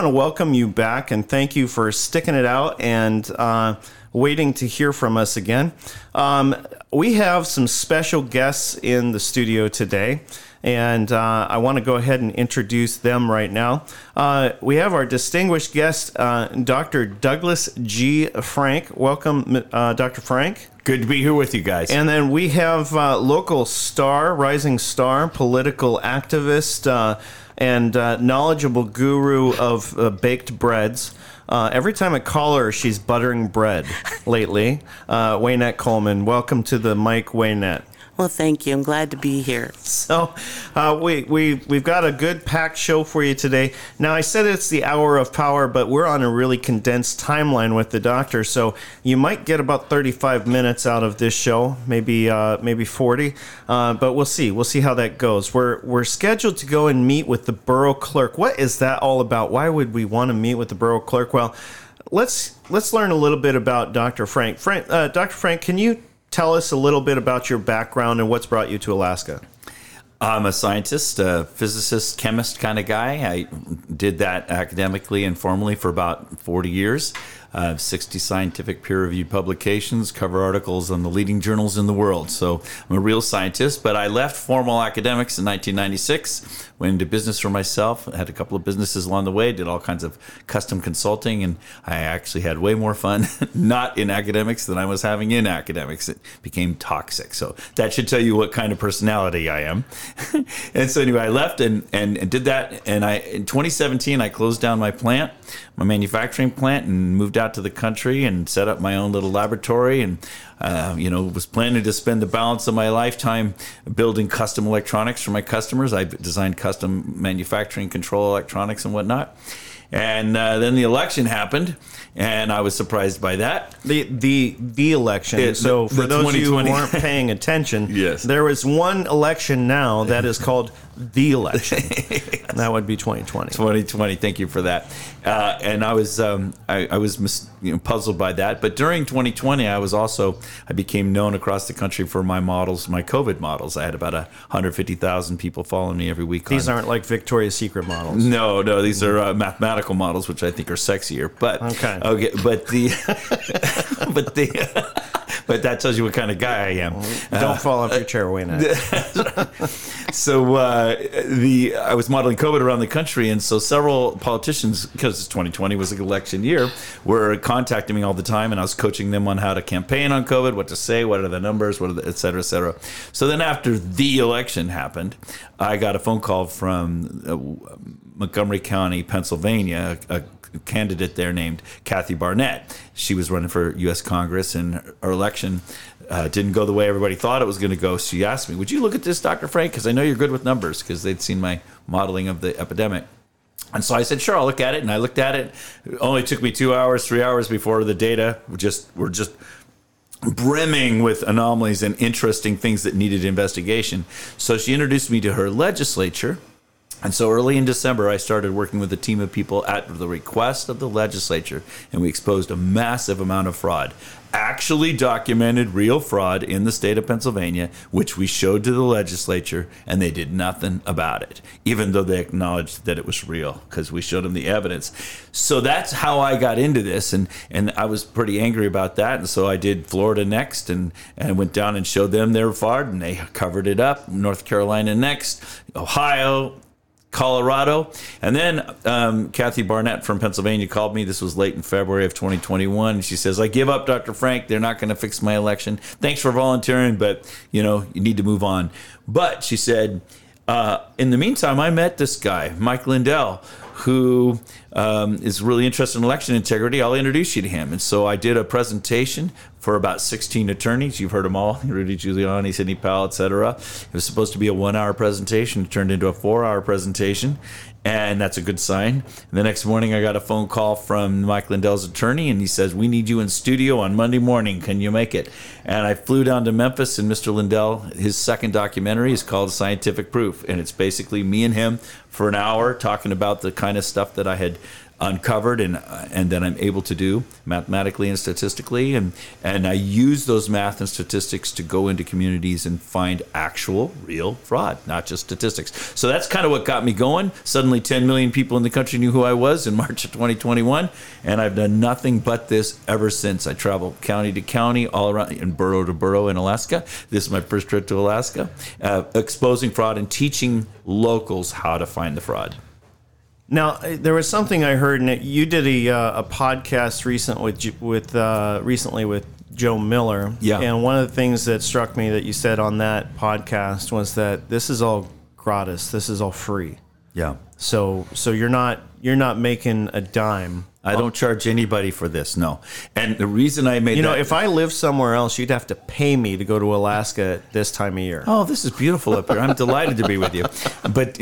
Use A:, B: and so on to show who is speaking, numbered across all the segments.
A: I want to welcome you back and thank you for sticking it out and waiting to hear from us again. We have some special guests in the studio today, and I want to go ahead and introduce them right now. We have our distinguished guest, Dr. Douglas G. Frank. Welcome, Dr. Frank.
B: Good to be here with you guys.
A: And then we have local star, rising star, political activist, and knowledgeable guru of baked breads. Every time I call her, she's buttering bread lately. Waynette Coleman, welcome to the mic, Waynette.
C: Well, thank you. I'm glad to be here.
A: So we've got a good packed show for you today. Now, I said it's the hour of power, but we're on a really condensed timeline with the doctor, so you might get about 35 minutes out of this show, maybe 40, but we'll see. We'll see how that goes. We're scheduled to go and meet with the borough clerk. What is that all about? Why would we want to meet with the borough clerk? Well, let's learn a little bit about Dr. Frank. Dr. Frank, can you tell us a little bit about your background and what's brought you to Alaska?
B: I'm a scientist, a physicist, chemist kind of guy. I did that academically and formally for about 40 years. 60 scientific peer-reviewed publications, cover articles on the leading journals in the world. So I'm a real scientist, but I left formal academics in 1996, went into business for myself, had a couple of businesses along the way, did all kinds of custom consulting, and I actually had way more fun not in academics than I was having in academics. It became toxic. So that should tell you what kind of personality I am. And so anyway, I left and did that, and in 2017, I closed down my plant, my manufacturing plant, and moved out to the country and set up my own little laboratory, and was planning to spend the balance of my lifetime building custom electronics for my customers. I designed custom manufacturing control electronics and whatnot. And then the election happened, and I was surprised by that.
A: The election. So for those of you who weren't paying attention,
B: yes,
A: there was one election now that is called the election. That would be 2020.
B: 2020. Thank you for that. And I was puzzled by that. But during 2020, I became known across the country for my models, my COVID models. I had about 150,000 people following me every week.
A: These aren't like Victoria's Secret models.
B: No, these are mathematical models, which I think are sexier. But
A: okay,
B: but that tells you what kind of guy I am.
A: Don't fall off your chair, Waynette.
B: So I was modeling COVID around the country, and so several politicians, because 2020 was an election year, were contacting me all the time, and I was coaching them on how to campaign on COVID, what to say, what are the numbers, et cetera, et cetera. So then after the election happened, I got a phone call from Montgomery County, Pennsylvania, a candidate there named Kathy Barnett. She was running for U.S. Congress, and her election didn't go the way everybody thought it was going to go. She asked me, would you look at this, Dr. Frank? Because I know you're good with numbers, because they'd seen my modeling of the epidemic. And so I said, sure, I'll look at it. And I looked at it. It only took me 2 hours, 3 hours before the data were just brimming with anomalies and interesting things that needed investigation. So she introduced me to her legislature. And so early in December, I started working with a team of people at the request of the legislature, and we exposed a massive amount of fraud. Actually documented real fraud in the state of Pennsylvania, which we showed to the legislature, and they did nothing about it, even though they acknowledged that it was real, because we showed them the evidence. So that's how I got into this, and I was pretty angry about that, and so I did Florida next, and went down and showed them their fraud, and they covered it up. North Carolina next, Ohio, Colorado. And then Kathy Barnett from Pennsylvania called me. This was late in February of 2021. And she says, I give up, Dr. Frank. They're not going to fix my election. Thanks for volunteering, but, you need to move on. But she said, in the meantime, I met this guy, Mike Lindell, who is really interested in election integrity. I'll introduce you to him. And so I did a presentation for about 16 attorneys. You've heard them all: Rudy Giuliani, Sidney Powell, etc. It was supposed to be a 1-hour presentation. It turned into a 4-hour presentation, and that's a good sign. And the next morning, I got a phone call from Mike Lindell's attorney, and he says, we need you in studio on Monday morning. Can you make it? And I flew down to Memphis, and Mr. Lindell, his second documentary is called Scientific Proof, and it's basically me and him for an hour talking about the kind of stuff that I had uncovered and that I'm able to do mathematically and statistically, and I use those math and statistics to go into communities and find actual real fraud, not just statistics. So that's kind of what got me going. Suddenly 10 million people in the country knew who I was in March of 2021, and I've done nothing but this ever since. I travel county to county, all around, and borough to borough in Alaska. This is my first trip to Alaska, exposing fraud and teaching locals how to find the fraud.
A: Now, there was something I heard, and you did a podcast recently with Joe Miller.
B: Yeah.
A: And one of the things that struck me that you said on that podcast was that this is all gratis. This is all free.
B: Yeah.
A: So you're not making a dime.
B: I don't charge anybody for this, no. And the reason I made
A: if I lived somewhere else, you'd have to pay me to go to Alaska at this time of year.
B: Oh, this is beautiful up here. I'm delighted to be with you. But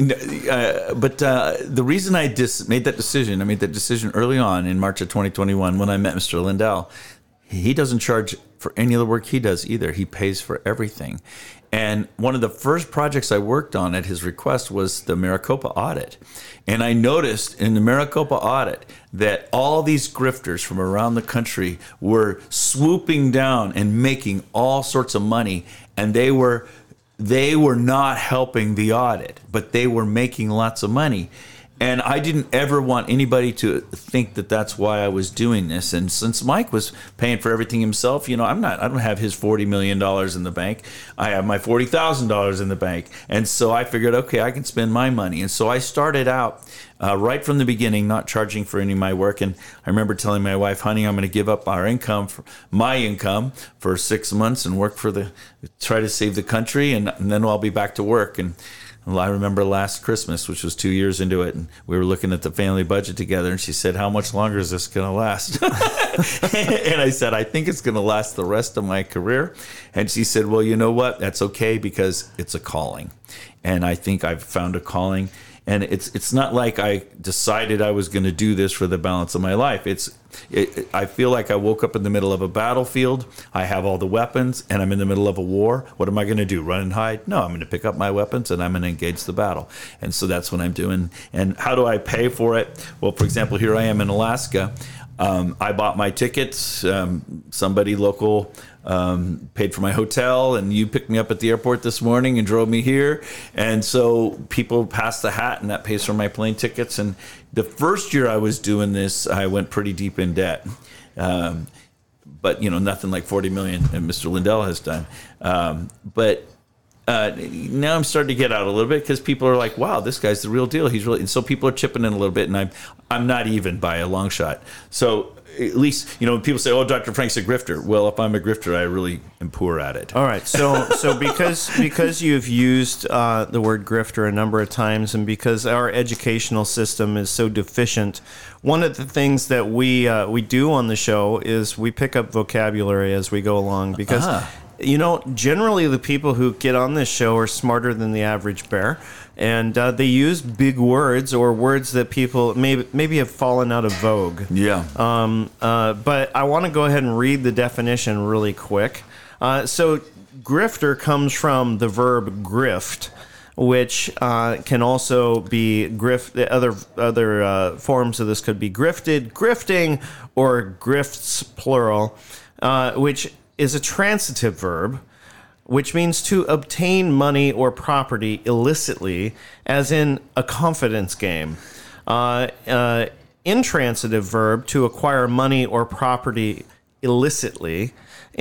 B: the reason I made that decision early on in March of 2021 when I met Mr. Lindell. He doesn't charge for any of the work he does either. He pays for everything. And one of the first projects I worked on at his request was the Maricopa audit. And I noticed in the Maricopa audit that all these grifters from around the country were swooping down and making all sorts of money. And they were not helping the audit, but they were making lots of money. And I didn't ever want anybody to think that that's why I was doing this. And since Mike was paying for everything himself, I don't have his $40 million in the bank. I have my $40,000 in the bank. And so I figured, okay, I can spend my money. And so I started out right from the beginning, not charging for any of my work. And I remember telling my wife, honey, I'm going to give up my income for 6 months and try to save the country. And then I'll be back to work. And I remember last Christmas, which was 2 years into it, and we were looking at the family budget together, and she said, how much longer is this going to last? And I said, I think it's going to last the rest of my career. And she said, well, you know what? That's okay because it's a calling. And I think I've found a calling. And it's not like I decided I was going to do this for the balance of my life. I feel like I woke up in the middle of a battlefield. I have all the weapons, and I'm in the middle of a war. What am I going to do? Run and hide? No, I'm going to pick up my weapons, and I'm going to engage the battle. And so that's what I'm doing. And how do I pay for it? Well, for example, here I am in Alaska. I bought my tickets. Somebody local paid for my hotel, and you picked me up at the airport this morning and drove me here. And so people pass the hat, and that pays for my plane tickets. And the first year I was doing this, I went pretty deep in debt. But, nothing like 40 million and Mr. Lindell has done. But now I'm starting to get out a little bit because people are like, wow, this guy's the real deal. And so people are chipping in a little bit, and I'm not even by a long shot. So at least, when people say, oh, Dr. Frank's a grifter. Well, if I'm a grifter, I really am poor at it.
A: All right. So because you've used the word grifter a number of times, and because our educational system is so deficient, one of the things that we do on the show is we pick up vocabulary as we go along because generally the people who get on this show are smarter than the average bear, and they use big words or words that people maybe have fallen out of vogue.
B: Yeah.
A: But I want to go ahead and read the definition really quick. So grifter comes from the verb grift, which can also be grift. Other forms of this could be grifted, grifting, or grifts plural, which is a transitive verb, which means to obtain money or property illicitly, as in a confidence game. Intransitive verb, to acquire money or property illicitly.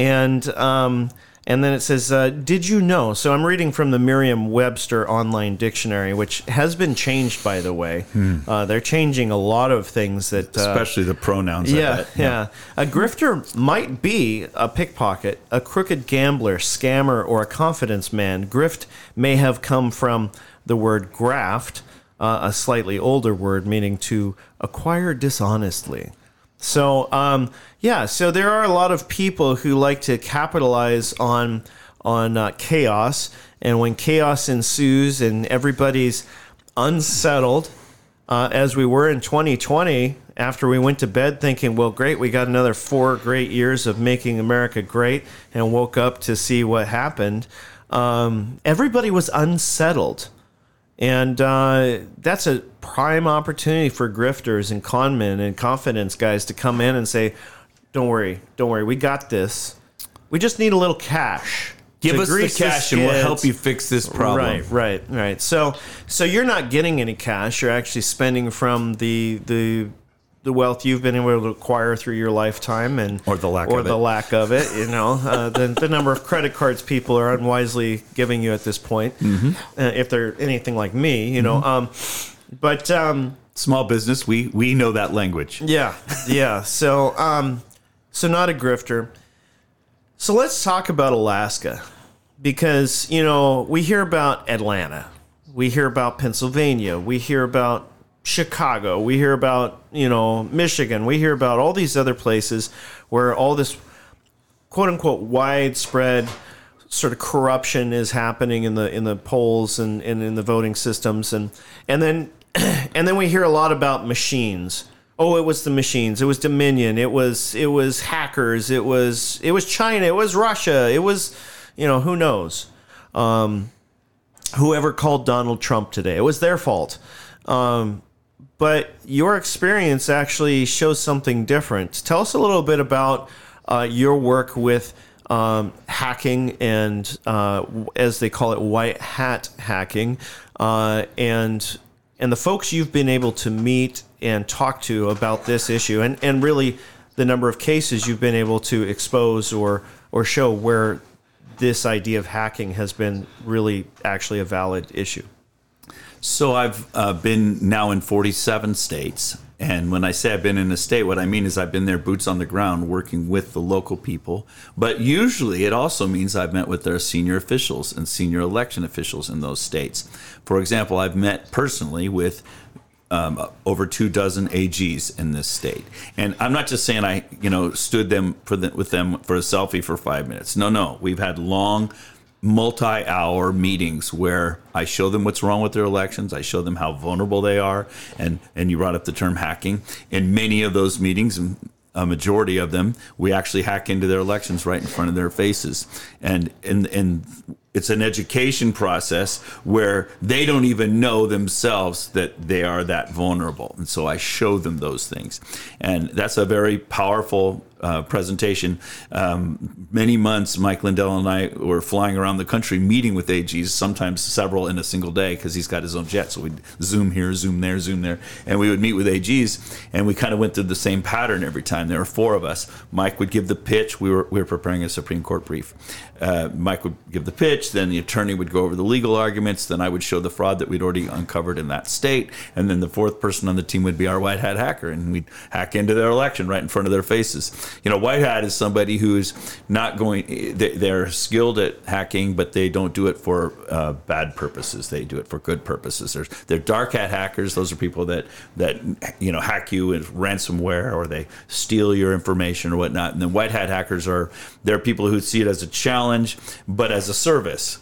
A: And then it says, did you know? So I'm reading from the Merriam-Webster online dictionary, which has been changed, by the way. They're changing a lot of things that...
B: especially the pronouns.
A: Yeah. A grifter might be a pickpocket, a crooked gambler, scammer, or a confidence man. Grift may have come from the word graft, a slightly older word meaning to acquire dishonestly. So, so there are a lot of people who like to capitalize on chaos, and when chaos ensues and everybody's unsettled, as we were in 2020, after we went to bed thinking, well, great, we got another 4 great years of making America great, and woke up to see what happened, everybody was unsettled. And that's a prime opportunity for grifters and conmen and confidence guys to come in and say, don't worry, we got this. We just need a little cash.
B: Give us the cash and we'll help you fix this problem.
A: Right. So you're not getting any cash. You're actually spending from the wealth you've been able to acquire through your lifetime, or the lack of it. You know, the number of credit cards people are unwisely giving you at this point, if they're anything like me. You know, but
B: small business, we know that language.
A: Yeah. So not a grifter. So let's talk about Alaska, because, you know, we hear about Atlanta, we hear about Pennsylvania, we hear about Chicago, we hear about, you know, Michigan, we hear about all these other places where all this quote unquote widespread sort of corruption is happening in the polls and in the voting systems, and then we hear a lot about machines. Oh, it was the machines. It was Dominion. It was hackers. It was China. It was Russia. It was, you know, who knows? Whoever called Donald Trump today, it was their fault. But your experience actually shows something different. Tell us a little bit about your work with hacking and, as they call it, white hat hacking, and the folks you've been able to meet and talk to about this issue, and really the number of cases you've been able to expose or show where this idea of hacking has been really actually a valid issue.
B: So I've been now in 47 states. And when I say I've been in a state, what I mean is I've been there boots on the ground working with the local people. But usually it also means I've met with their senior officials and senior election officials in those states. For example, I've met personally with over 24 AGs in this state. And I'm not just saying I, stood with them for a selfie for 5 minutes. No. We've had long, multi-hour meetings where I show them what's wrong with their elections. I show them how vulnerable they are. And you brought up the term hacking. In many of those meetings, a majority of them, we actually hack into their elections right in front of their faces. And it's an education process where they don't even know themselves that they are that vulnerable. And so I show them those things. And that's a very powerful presentation. Many months, Mike Lindell and I were flying around the country meeting with AGs, sometimes several in a single day because he's got his own jet. So we'd Zoom here, Zoom there, Zoom there. And we would meet with AGs, and we kind of went through the same pattern every time. There were four of us. Mike would give the pitch. We were preparing a Supreme Court brief. Mike would give the pitch, then the attorney would go over the legal arguments, then I would show the fraud that we'd already uncovered in that state, and then the fourth person on the team would be our white hat hacker, and we'd hack into their election right in front of their faces. White hat is somebody who's not going, they're skilled at hacking, but they don't do it for bad purposes. They do it for good purposes. They're dark hat hackers. Those are people that hack you with ransomware, or they steal your information or whatnot. And then white hat hackers they're people who see it as a challenge, but as a service.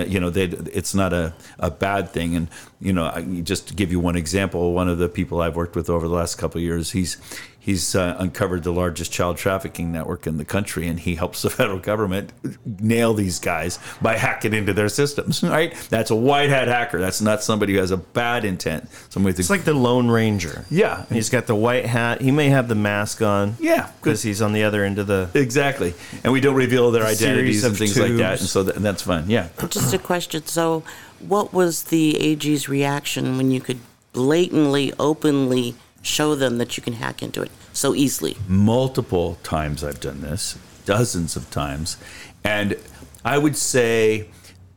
B: It's not a bad thing. And, just to give you one example, one of the people I've worked with over the last couple of years, he's uncovered the largest child trafficking network in the country, and he helps the federal government nail these guys by hacking into their systems, right? That's a white hat hacker. That's not somebody who has a bad intent.
A: It's like the Lone Ranger.
B: Yeah.
A: He's got the white hat. He may have the mask on.
B: Yeah.
A: Because he's on the other end of the...
B: Exactly. And we don't reveal their identities and things like that. And so that's fun. Yeah.
C: Just a question. So what was the AG's reaction when you could blatantly, openly show them that you can hack into it so easily?
B: Multiple times I've done this, dozens of times. And I would say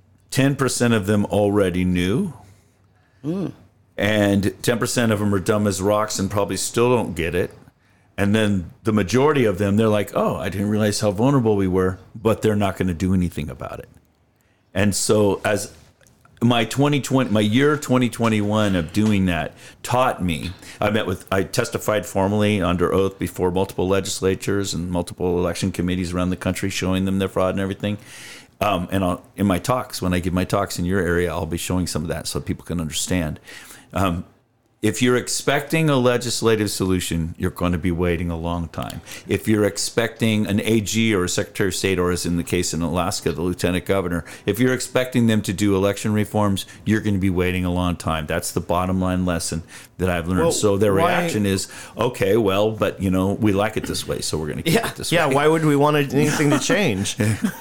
B: 10% of them already knew. And 10% of them are dumb as rocks and probably still don't get it. And then the majority of them, they're like, oh, I didn't realize how vulnerable we were, but they're not going to do anything about it. And so as my year 2021 of doing that taught me. I testified formally under oath before multiple legislatures and multiple election committees around the country, showing them their fraud and everything. In my talks, when I give my talks in your area, I'll be showing some of that so people can understand. If you're expecting a legislative solution, you're going to be waiting a long time. If you're expecting an AG or a Secretary of State, or as in the case in Alaska, the Lieutenant Governor, if you're expecting them to do election reforms, you're going to be waiting a long time. That's the bottom line lesson that I've learned.
A: Well,
B: so their
A: why-
B: reaction is, okay, well, but we like it this way, so we're going to keep it this way.
A: Yeah, why would we want anything to change?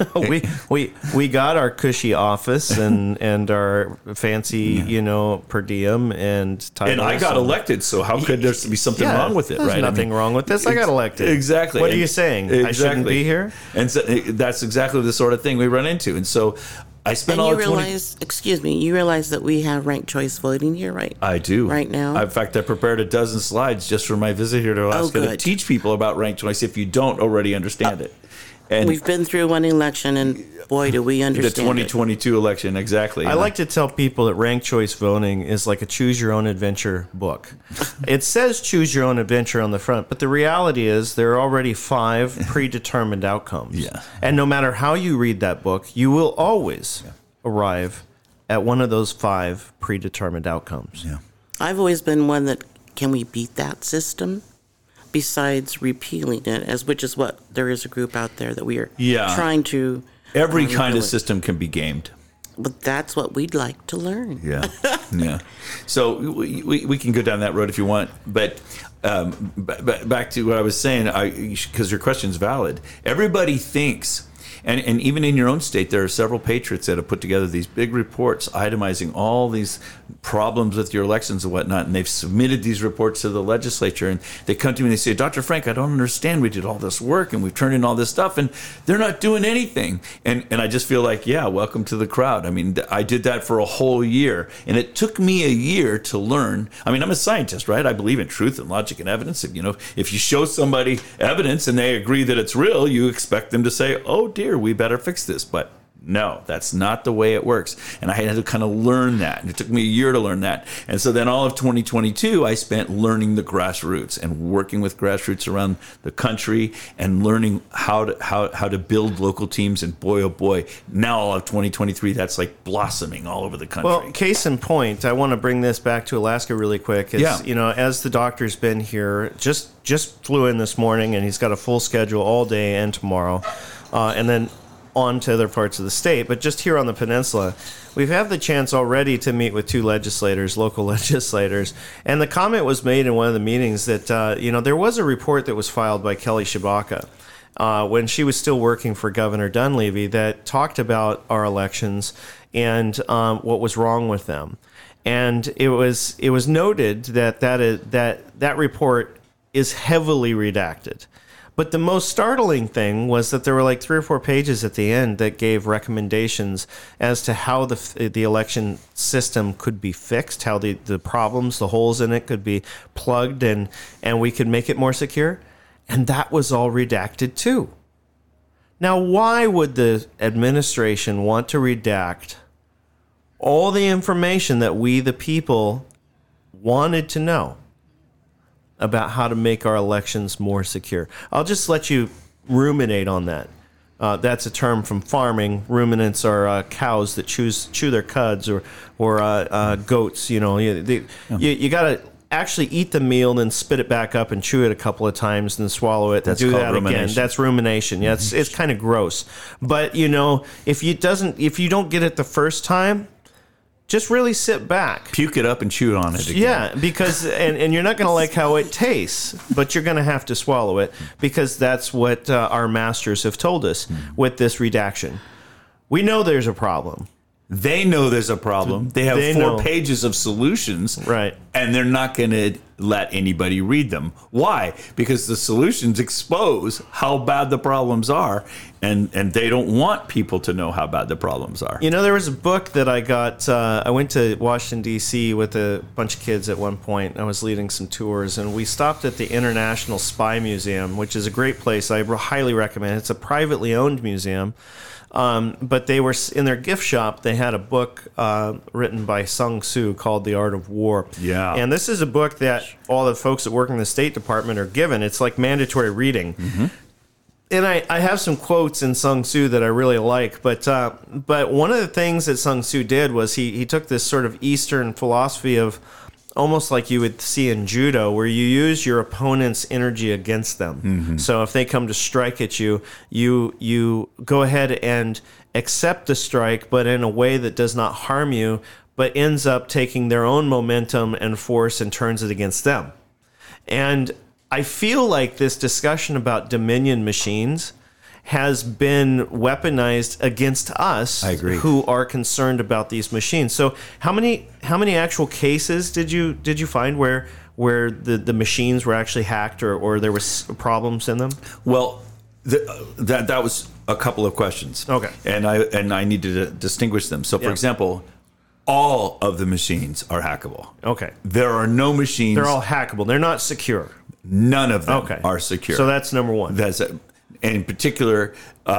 A: we got our cushy office and our fancy, per diem and titles.
B: And I got elected, so how could there be something wrong with it,
A: there's
B: right?
A: nothing wrong with this. I got elected.
B: Exactly.
A: What are you saying? I shouldn't be here?
B: And so that's exactly the sort of thing we run into. And so I spent
C: And
B: all
C: you
B: of 20...
C: realize that we have ranked choice voting here, right?
B: I do.
C: Right now?
B: In fact, I prepared a dozen slides just for my visit here to Alaska to
C: good.
B: teach people about ranked choice if you don't already understand it. And
C: We've been through one election, and boy, do we
B: the
C: understand it.
B: 2022 election, exactly.
A: I like to tell people that ranked choice voting is like a choose your own adventure book. It says choose your own adventure on the front, but the reality is there are already 5 predetermined outcomes.
B: Yeah.
A: And no matter how you read that book, you will always arrive at one of those 5 predetermined outcomes.
B: Yeah.
C: I've always been one that, can we beat that system? Besides repealing it, which is what there is a group out there that we are trying to.
B: Every kind
C: repeal
B: of
C: it.
B: system can be gamed.
C: But that's what we'd like to learn.
B: Yeah, yeah. So we can go down that road if you want, but back to what I was saying, because your question's valid. Everybody thinks, and even in your own state, there are several patriots that have put together these big reports itemizing all these problems with your elections and whatnot, and they've submitted these reports to the legislature, and they come to me and they say, Dr. Frank, I don't understand. We did all this work, and we've turned in all this stuff, and they're not doing anything. And I just feel like, yeah, welcome to the crowd. I mean, I did that for a whole year, and it took me a year to learn. I mean, I'm a scientist, right? I believe in truth and logic and evidence. If you show somebody evidence and they agree that it's real, you expect them to say, oh, dear, we better fix this. But no, that's not the way it works. And I had to kind of learn that. And it took me a year to learn that. And so then all of 2022, I spent learning the grassroots and working with grassroots around the country and learning how to build local teams. And boy, oh boy, now all of 2023, that's like blossoming all over the country.
A: Well, case in point, I want to bring this back to Alaska really quick.
B: Yeah.
A: As the doctor's been here, just flew in this morning, and he's got a full schedule all day and tomorrow. And then on to other parts of the state. But just here on the peninsula, we've had the chance already to meet with 2 local legislators. And the comment was made in one of the meetings that, there was a report that was filed by Kelly Shabaka when she was still working for Governor Dunleavy that talked about our elections and what was wrong with them. And it was noted that report is heavily redacted. But the most startling thing was that there were like 3 or 4 pages at the end that gave recommendations as to how the election system could be fixed, how the problems, the holes in it could be plugged, and we could make it more secure. And that was all redacted too. Now, why would the administration want to redact all the information that we, the people, wanted to know about how to make our elections more secure? I'll just let you ruminate on that. That's a term from farming. Ruminants are cows that chew their cuds, or goats. You got to actually eat the meal, then spit it back up and chew it a couple of times, then swallow it.
B: That's
A: and do
B: called
A: that
B: rumination.
A: again. That's rumination. Yeah, it's kind of gross. But if you don't get it the first time, just really sit back.
B: Puke it up and chew on it again.
A: Yeah, because and you're not going to like how it tastes, but you're going to have to swallow it, because that's what our masters have told us with this redaction. We know there's a problem.
B: They know there's a problem. They have
A: They
B: 4
A: know.
B: pages of solutions.
A: Right.
B: And they're not going to let anybody read them. Why? Because the solutions expose how bad the problems are, and they don't want people to know how bad the problems are.
A: There was a book that I got. I went to Washington, D.C. with a bunch of kids at one point. I was leading some tours, and we stopped at the International Spy Museum, which is a great place. I highly recommend it. It's a privately owned museum. But they were in their gift shop. They had a book written by Sun Tzu called The Art of War.
B: Yeah.
A: And this is a book that all the folks that work in the State Department are given. It's like mandatory reading. Mm-hmm. And I have some quotes in Sun Tzu that I really like. But one of the things that Sun Tzu did was he took this sort of Eastern philosophy of almost like you would see in judo, where you use your opponent's energy against them. So if they come to strike at you, you go ahead and accept the strike, but in a way that does not harm you, but ends up taking their own momentum and force and turns it against them. And I feel like this discussion about Dominion machines has been weaponized against us.
B: I agree.
A: Who are concerned about these machines. So how many actual cases did you find where the machines were actually hacked or there was problems in them?
B: Well, that was a couple of questions.
A: Okay.
B: And I needed to distinguish them. So, for example, all of the machines are hackable.
A: Okay.
B: There are no machines.
A: They're all hackable. They're not secure.
B: None of them are secure.
A: So that's number one.
B: That's it. And in particular,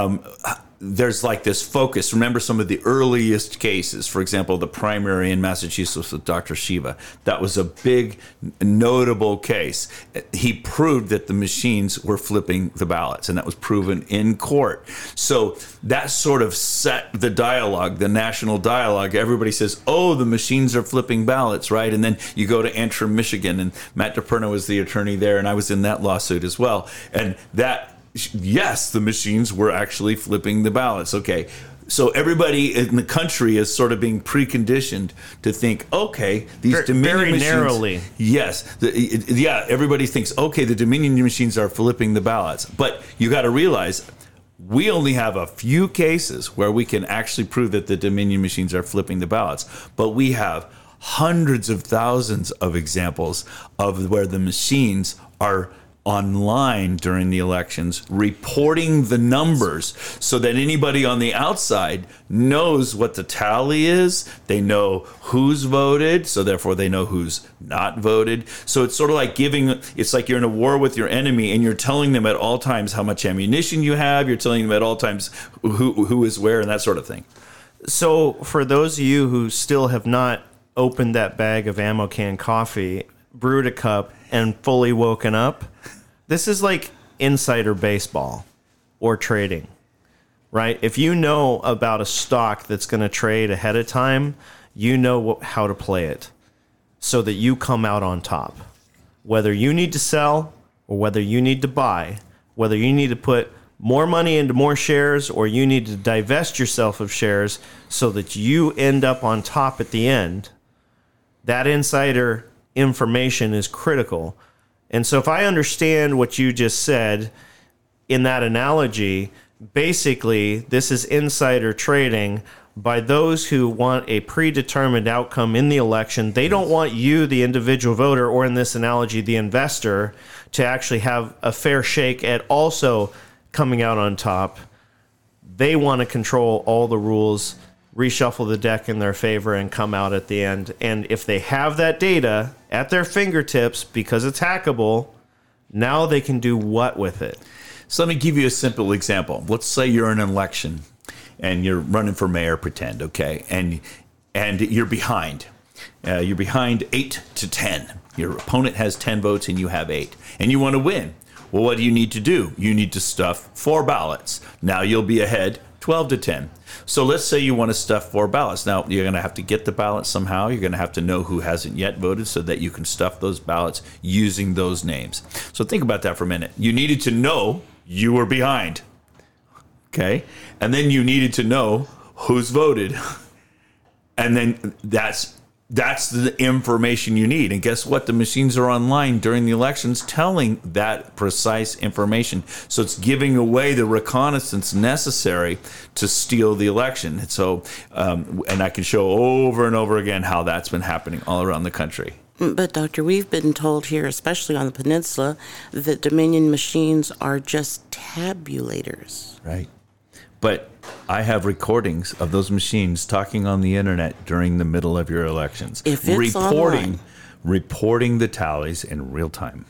B: there's like this focus. Remember some of the earliest cases, for example, the primary in Massachusetts with Dr. Shiva. That was a big, notable case. He proved that the machines were flipping the ballots, and that was proven in court. So that sort of set the dialogue, the national dialogue. Everybody says, oh, the machines are flipping ballots, right? And then you go to Antrim, Michigan, and Matt DePerno was the attorney there, and I was in that lawsuit as well. And that, yes, the machines were actually flipping the ballots. Okay. So everybody in the country is sort of being preconditioned to think, okay, these Dominion
A: very
B: machines.
A: narrowly.
B: Yes. Everybody thinks, okay, the Dominion machines are flipping the ballots. But you got to realize we only have a few cases where we can actually prove that the Dominion machines are flipping the ballots. But we have hundreds of thousands of examples of where the machines are online during the elections, reporting the numbers so that anybody on the outside knows what the tally is. They know who's voted, so therefore they know who's not voted. So it's sort of like it's like you're in a war with your enemy and you're telling them at all times how much ammunition you have. You're telling them at all times who is where and that sort of thing.
A: So for those of you who still have not opened that bag of Ammo Can coffee, brewed a cup, and fully woken up, this is like insider baseball or trading, right? If you know about a stock that's going to trade ahead of time, you know how to play it so that you come out on top. Whether you need to sell or whether you need to buy, whether you need to put more money into more shares or you need to divest yourself of shares so that you end up on top at the end, that insider information is critical. And so if I understand what you just said in that analogy, basically this is insider trading by those who want a predetermined outcome in the election. They don't want you, the individual voter, or in this analogy, the investor, to actually have a fair shake at also coming out on top. They want to control all the rules, reshuffle the deck in their favor, and come out at the end. And if they have that data at their fingertips because it's hackable, now they can do what with it?
B: So let me give you a simple example. Let's say you're in an election and you're running for mayor, pretend, okay? And you're behind. You're behind 8-10. Your opponent has 10 votes and you have 8. And you want to win. Well, what do you need to do? You need to stuff 4 ballots. Now you'll be ahead 12-10. So let's say you want to stuff 4 ballots. Now, you're going to have to get the ballots somehow. You're going to have to know who hasn't yet voted so that you can stuff those ballots using those names. So think about that for a minute. You needed to know you were behind. Okay? And then you needed to know who's voted. And then that's the information you need. And guess what? The machines are online during the elections telling that precise information. So it's giving away the reconnaissance necessary to steal the election. And so, and I can show over and over again how that's been happening all around the country.
C: But, Doctor, we've been told here, especially on the peninsula, that Dominion machines are just tabulators.
B: Right. But I have recordings of those machines talking on the internet during the middle of your elections.
C: If it's online,
B: reporting the tallies in real time.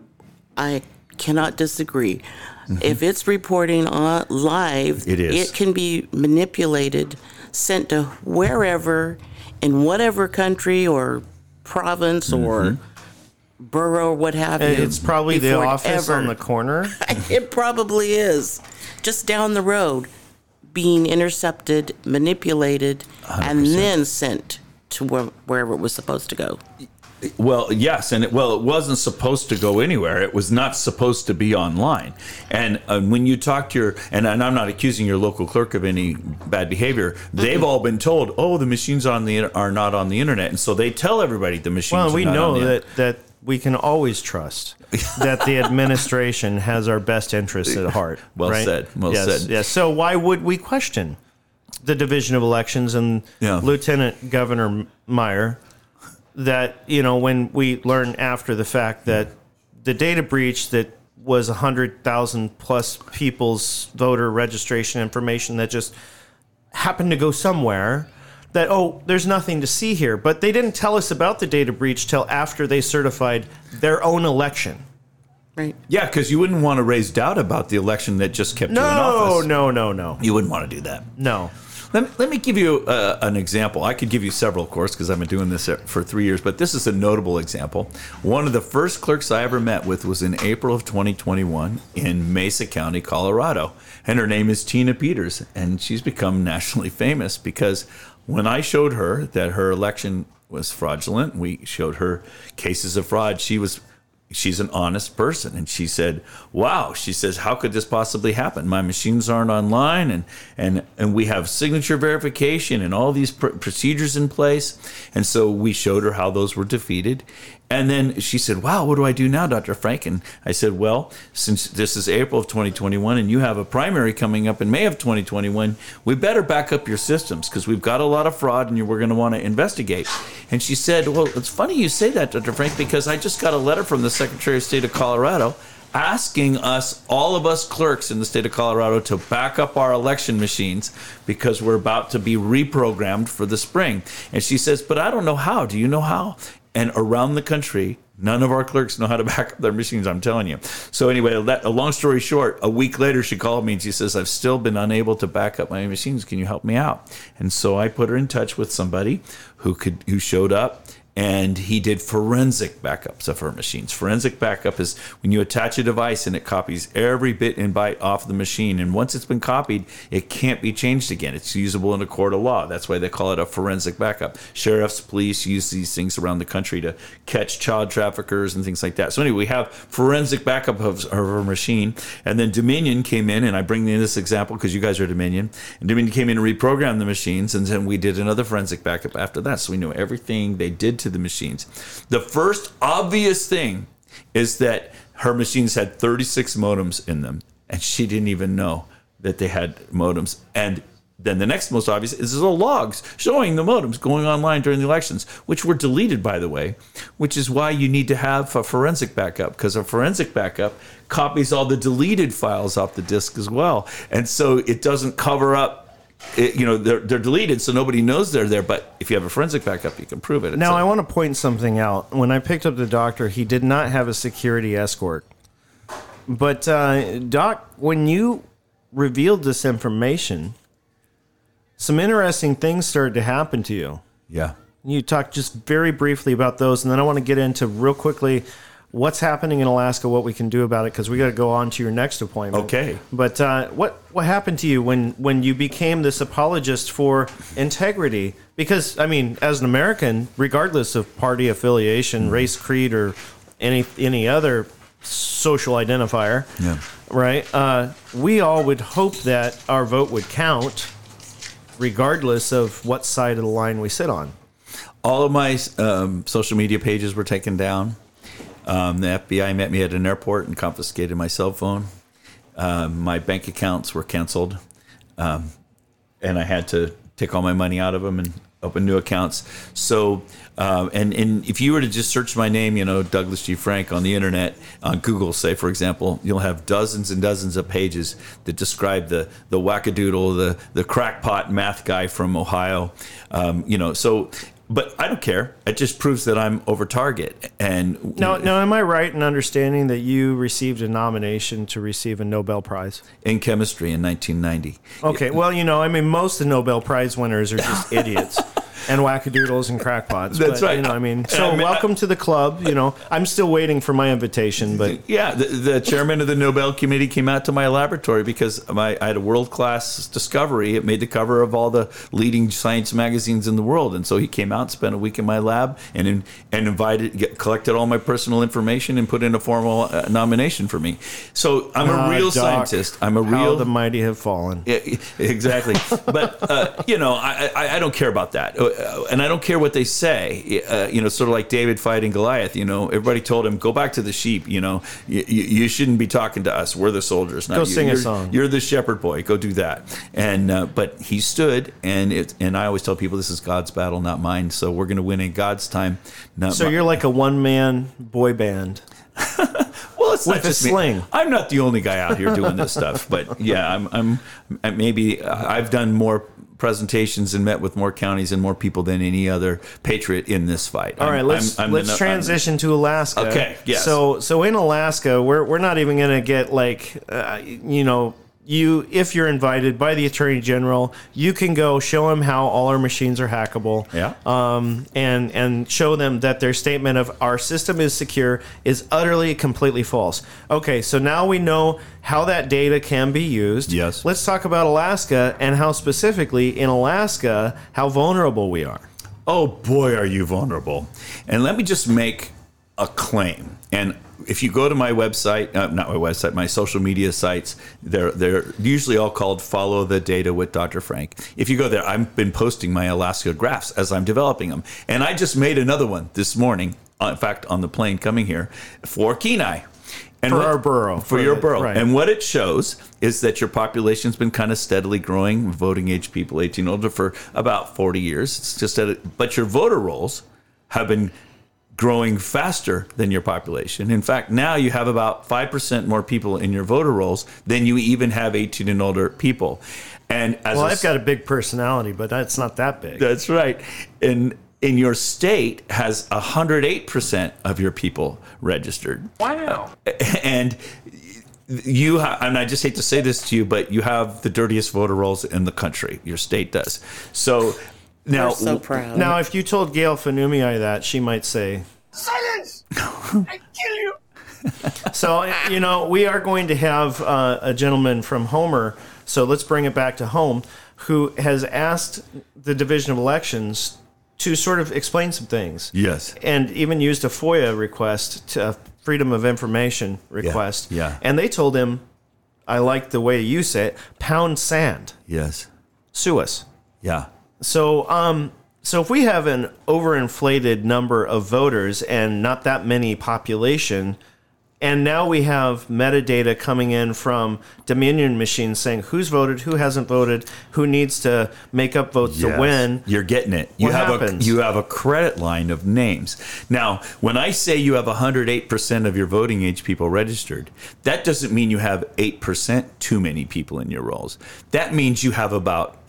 C: I cannot disagree. Mm-hmm. If it's reporting on live, it can be manipulated, sent to wherever, in whatever country or province or borough or what have you.
A: It's probably the office on the corner.
C: It probably is. Just down the road, being intercepted, manipulated, 100%. And then sent to wherever it was supposed to go.
B: Well, yes, and it wasn't supposed to go anywhere. It was not supposed to be online. And when you talk to your, and I'm not accusing your local clerk of any bad behavior, they've all been told, oh, the machines are not on the internet, and so they tell everybody the machines.
A: Well,
B: are
A: we
B: not
A: know
B: on the
A: that we can always trust that the administration has our best interests at heart.
B: Well
A: right?
B: said. Well said.
A: Yes. So why would we question the Division of Elections and Lieutenant Governor Meyer? That, when we learn after the fact that the data breach that was 100,000 plus people's voter registration information that just happened to go somewhere, that, there's nothing to see here. But they didn't tell us about the data breach till after they certified their own election.
C: Right.
B: Yeah, because you wouldn't want to raise doubt about the election that just kept you in office.
A: No.
B: You wouldn't want to do that.
A: No.
B: Let me give you an example. I could give you several, of course, because I've been doing this for 3 years, but this is a notable example. One of the first clerks I ever met with was in April of 2021 in Mesa County, Colorado, and her name is Tina Peters, and she's become nationally famous because when I showed her that her election was fraudulent, we showed her cases of fraud, she's an honest person. And she said, wow, she says, how could this possibly happen? My machines aren't online and we have signature verification and all these procedures in place. And so we showed her how those were defeated. And then she said, wow, what do I do now, Dr. Frank? And I said, well, since this is April of 2021 and you have a primary coming up in May of 2021, we better back up your systems because we've got a lot of fraud and we're going to want to investigate. And she said, well, it's funny you say that, Dr. Frank, because I just got a letter from the Secretary of State of Colorado asking us, all of us clerks in the state of Colorado, to back up our election machines because we're about to be reprogrammed for the spring. And she says, but I don't know how. Do you know how? And around the country, none of our clerks know how to back up their machines, I'm telling you. So anyway, a long story short, a week later, she called me and she says, I've still been unable to back up my machines. Can you help me out? And so I put her in touch with somebody who showed up. And he did forensic backups of her machines. Forensic backup is when you attach a device and it copies every bit and byte off the machine. And once it's been copied, it can't be changed again. It's usable in a court of law. That's why they call it a forensic backup. Sheriffs, police use these things around the country to catch child traffickers and things like that. So anyway, we have forensic backup of her machine. And then Dominion came in, and I bring in this example because you guys are Dominion. And Dominion came in and reprogrammed the machines. And then we did another forensic backup after that. So we knew everything they did to the machines. The first obvious thing is that her machines had 36 modems in them, and she didn't even know that they had modems. And then the next most obvious is the logs showing the modems going online during the elections, which were deleted, by the way, which is why you need to have a forensic backup, because a forensic backup copies all the deleted files off the disk as well. And so it doesn't cover up. They're deleted, so nobody knows they're there. But if you have a forensic backup, you can prove it.
A: Now, I want to point something out. When I picked up the doctor, he did not have a security escort. But, Doc, when you revealed this information, some interesting things started to happen to you.
B: Yeah.
A: You talked just very briefly about those, and then I want to get into real quickly what's happening in Alaska, what we can do about it, because we got to go on to your next appointment.
B: Okay.
A: But what happened to you when you became this apologist for integrity? Because, I mean, as an American, regardless of party affiliation, race, creed, or any other social identifier, right? We all would hope that our vote would count, regardless of what side of the line we sit on.
B: All of my social media pages were taken down. The FBI met me at an airport and confiscated my cell phone. My bank accounts were canceled, and I had to take all my money out of them and open new accounts. So, and if you were to just search my name, Douglas G. Frank on the internet, on Google, say, for example, you'll have dozens and dozens of pages that describe the wackadoodle, the crackpot math guy from Ohio, so... But I don't care. It just proves that I'm over target. And
A: now, am I right in understanding that you received a nomination to receive a Nobel Prize
B: in chemistry in 1990?
A: Okay. Well, most of the Nobel Prize winners are just idiots. And wackadoodles and crackpots.
B: That's right.
A: You know, I mean, so welcome to the club. You know, I'm still waiting for my invitation, but
B: yeah, the chairman of the Nobel Committee came out to my laboratory because I had a world-class discovery. It made the cover of all the leading science magazines in the world, and so he came out, spent a week in my lab, and collected all my personal information and put in a formal nomination for me. So I'm a real scientist. I'm a real.
A: How the mighty have fallen.
B: Yeah, exactly. But you know, I don't care about that, and I don't care what they say. You know, sort of like David fighting Goliath. You know, everybody told him, "Go back to the sheep." You know, you shouldn't be talking to us. We're the soldiers. Not
A: Go
B: you.
A: sing a song.
B: You're the shepherd boy. Go do that. And but he stood, and I always tell people this is God's battle, not mine. So we're going to win in God's time.
A: So you're like a one-man boy band.
B: Well, it's
A: with
B: not just
A: a sling.
B: Me. I'm not the only guy out here doing this stuff, but yeah, I'm maybe I've done more presentations and met with more counties and more people than any other patriot in this fight.
A: All right, let's transition to Alaska.
B: Okay, yes.
A: So in Alaska, we're not even going to get like you know. If you're invited by the Attorney General, you can go show them how all our machines are hackable.
B: Yeah.
A: And show them that their statement of our system is secure is utterly, completely false. Okay, so now we know how that data can be used.
B: Yes.
A: Let's talk about Alaska and how specifically in Alaska, how vulnerable we are.
B: Oh boy, are you vulnerable. And let me just make a claim. And if you go to my website, not my website, my social media sites, they're usually all called Follow the Data with Dr. Frank. If you go there, I've been posting my Alaska graphs as I'm developing them. And I just made another one this morning, in fact, on the plane coming here, for Kenai. And
A: for our borough.
B: For your borough.
A: Right.
B: And what it shows is that your population's been kind of steadily growing, voting age people 18 and older, for about 40 years. It's just but your voter rolls have been growing faster than your population. In fact, now you have about 5% more people in your voter rolls than you even have 18 and older people. And
A: I've got a big personality, but it's not that big.
B: That's right. And in your state has 108% of your people registered.
D: Wow.
B: And and I just hate to say this to you, but you have the dirtiest voter rolls in the country. Your state does. So now,
C: we're so proud.
A: Now, if you told Gail Fanumii that, she might say,
D: "Silence! I kill you."
A: So, you know, we are going to have a gentleman from Homer, so let's bring it back to home, who has asked the Division of Elections to sort of explain some things.
B: Yes.
A: And even used a FOIA request, a Freedom of Information request.
B: Yeah.
A: And they told him, I like the way you say it, pound sand.
B: Yes.
A: Sue us.
B: Yeah.
A: So if we have an overinflated number of voters and not that many population, and now we have metadata coming in from Dominion machines saying who's voted, who hasn't voted, who needs to make up votes to win.
B: You're getting it. You have a credit line of names. Now, when I say you have 108% of your voting age people registered, that doesn't mean you have 8% too many people in your rolls. That means you have about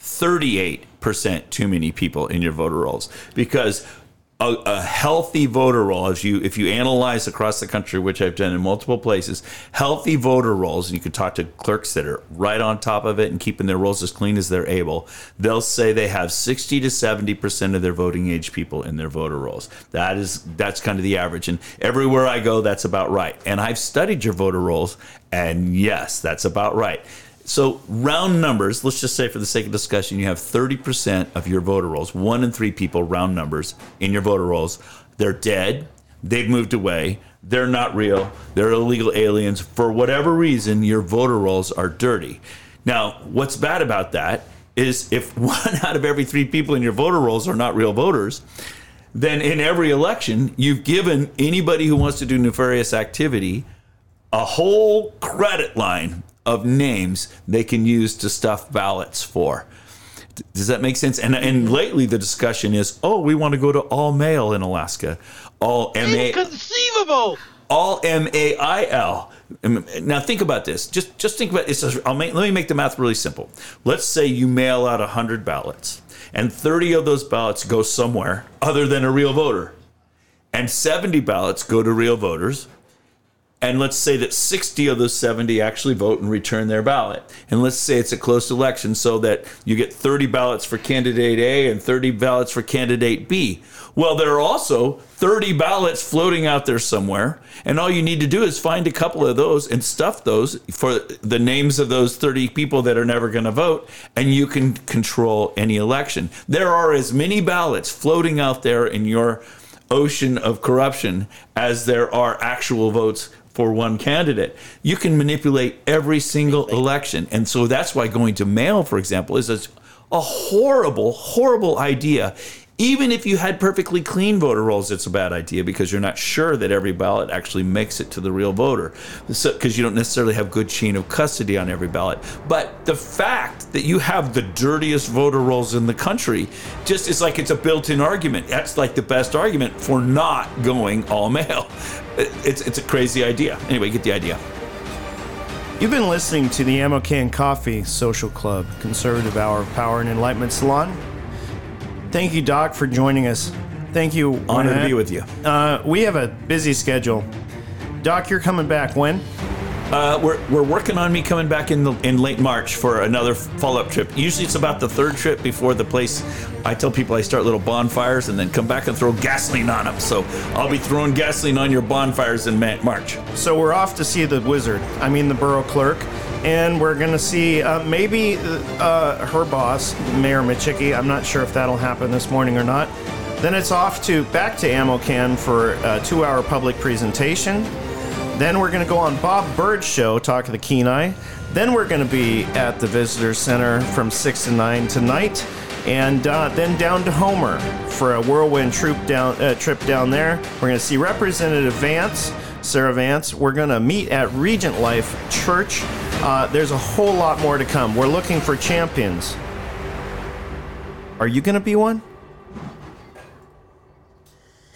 B: 38% too many people in your voter rolls, because a healthy voter roll, if you analyze across the country, which I've done in multiple places, healthy voter rolls, and you can talk to clerks that are right on top of it and keeping their rolls as clean as they're able, they'll say they have 60 to 70% of their voting age people in their voter rolls. That's kind of the average. And everywhere I go, that's about right. And I've studied your voter rolls, and yes, that's about right. So round numbers, let's just say for the sake of discussion, you have 30% of your voter rolls, 1 in 3 people, round numbers, in your voter rolls. They're dead. They've moved away. They're not real. They're illegal aliens. For whatever reason, your voter rolls are dirty. Now, what's bad about that is if 1 out of every 3 people in your voter rolls are not real voters, then in every election, you've given anybody who wants to do nefarious activity a whole credit line of names they can use to stuff ballots for. Does that make sense? And lately the discussion is, we want to go to all mail in Alaska.
D: Inconceivable!
B: All MAIL. Now think about this. Just think about this. Let me make the math really simple. Let's say you mail out 100 ballots, and 30 of those ballots go somewhere other than a real voter, and 70 ballots go to real voters, and let's say that 60 of those 70 actually vote and return their ballot. And let's say it's a close election so that you get 30 ballots for candidate A and 30 ballots for candidate B. Well, there are also 30 ballots floating out there somewhere, and all you need to do is find a couple of those and stuff those for the names of those 30 people that are never going to vote, and you can control any election. There are as many ballots floating out there in your ocean of corruption as there are actual votes for one candidate. You can manipulate every single election. And so that's why going to mail, for example, is a horrible, horrible idea. Even if you had perfectly clean voter rolls, it's a bad idea because you're not sure that every ballot actually makes it to the real voter, because you don't necessarily have good chain of custody on every ballot. But the fact that you have the dirtiest voter rolls in the country just is like it's a built-in argument. That's like the best argument for not going all mail. It's a crazy idea. Anyway, you get the idea.
A: You've been listening to the Ammo Can Coffee Social Club, Conservative Hour of Power and Enlightenment Salon. Thank you, Doc, for joining us. Thank you.
B: Honored to be with you.
A: We have a busy schedule. Doc, you're coming back when?
B: We're working on me coming back in late March for another follow-up trip. Usually it's about the third trip before the place. I tell people I start little bonfires and then come back and throw gasoline on them. So I'll be throwing gasoline on your bonfires in March.
A: So we're off to see the the borough clerk. And we're going to see maybe her boss, Mayor Michicki. I'm not sure if that'll happen this morning or not. Then it's off back to Ammo Can for a 2-hour public presentation. Then we're going to go on Bob Bird's show, Talk of the Kenai. Then we're going to be at the Visitor Center from 6 to 9 tonight. And then down to Homer for a whirlwind trip down there. We're going to see Representative Vance, Sarah Vance. We're going to meet at Regent Life Church. There's a whole lot more to come. We're looking for champions. Are you going to be one?